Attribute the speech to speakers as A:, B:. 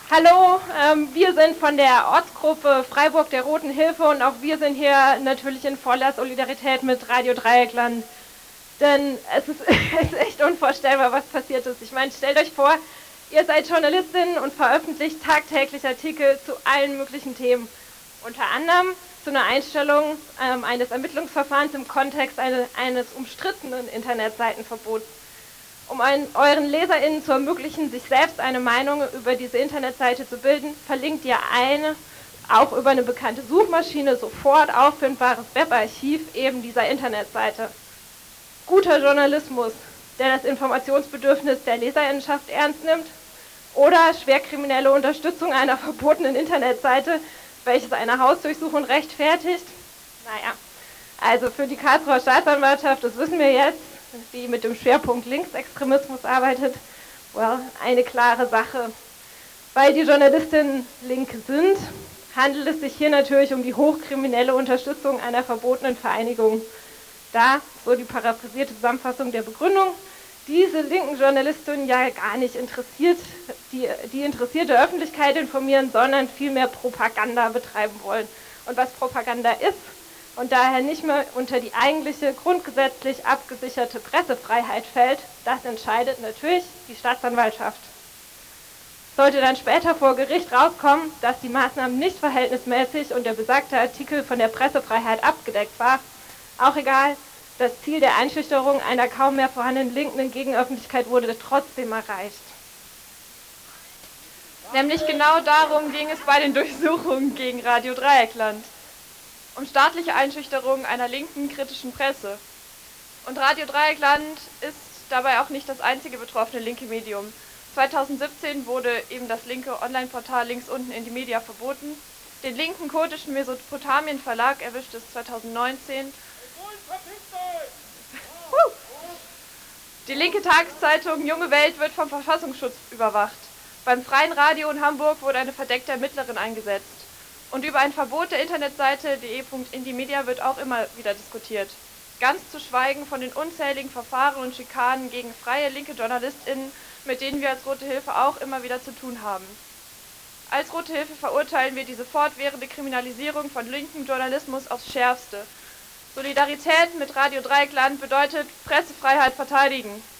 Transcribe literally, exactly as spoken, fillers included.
A: Hallo, ähm, wir sind von der Ortsgruppe Freiburg der Roten Hilfe und auch wir sind hier natürlich in voller Solidarität mit Radio Dreieckland. Denn es ist, es ist echt unvorstellbar, was passiert ist. Ich meine, stellt euch vor, ihr seid Journalistin und veröffentlicht tagtäglich Artikel zu allen möglichen Themen. Unter anderem zu einer Einstellung ähm, eines Ermittlungsverfahrens im Kontext eine, eines umstrittenen Internetseitenverbots. Um einen, euren LeserInnen zu ermöglichen, sich selbst eine Meinung über diese Internetseite zu bilden, verlinkt ihr eine, auch über eine bekannte Suchmaschine, sofort auffindbares Webarchiv eben dieser Internetseite. Guter Journalismus, der das Informationsbedürfnis der Leserinnenschaft ernst nimmt, oder schwerkriminelle Unterstützung einer verbotenen Internetseite, welches eine Hausdurchsuchung rechtfertigt? Naja, also für die Karlsruher Staatsanwaltschaft, das wissen wir jetzt, die mit dem Schwerpunkt Linksextremismus arbeitet, well, eine klare Sache. Weil die Journalistinnen link sind, handelt es sich hier natürlich um die hochkriminelle Unterstützung einer verbotenen Vereinigung. Da, so die paraphrasierte Zusammenfassung der Begründung, diese linken Journalistinnen ja gar nicht interessiert, die, die interessierte Öffentlichkeit informieren, sondern vielmehr Propaganda betreiben wollen. Und was Propaganda ist und daher nicht mehr unter die eigentliche grundgesetzlich abgesicherte Pressefreiheit fällt, das entscheidet natürlich die Staatsanwaltschaft. Sollte dann später vor Gericht rauskommen, dass die Maßnahmen nicht verhältnismäßig und der besagte Artikel von der Pressefreiheit abgedeckt war, auch egal, das Ziel der Einschüchterung einer kaum mehr vorhandenen linken Gegenöffentlichkeit wurde trotzdem erreicht.
B: Nämlich genau darum ging es bei den Durchsuchungen gegen Radio Dreieckland. Um staatliche Einschüchterung einer linken kritischen Presse. Und Radio Dreieckland ist dabei auch nicht das einzige betroffene linke Medium. zweitausendsiebzehn wurde eben das linke Online-Portal links unten in die Media verboten. Den linken kurdischen Mesopotamien Verlag erwischt es zweitausendneunzehn. Die linke Tageszeitung Junge Welt wird vom Verfassungsschutz überwacht. Beim Freien Radio in Hamburg wurde eine verdeckte Ermittlerin eingesetzt. Und über ein Verbot der Internetseite de punkt indymedia wird auch immer wieder diskutiert. Ganz zu schweigen von den unzähligen Verfahren und Schikanen gegen freie linke JournalistInnen, mit denen wir als Rote Hilfe auch immer wieder zu tun haben. Als Rote Hilfe verurteilen wir diese fortwährende Kriminalisierung von linkem Journalismus aufs Schärfste. Solidarität mit Radio Dreieckland bedeutet Pressefreiheit verteidigen.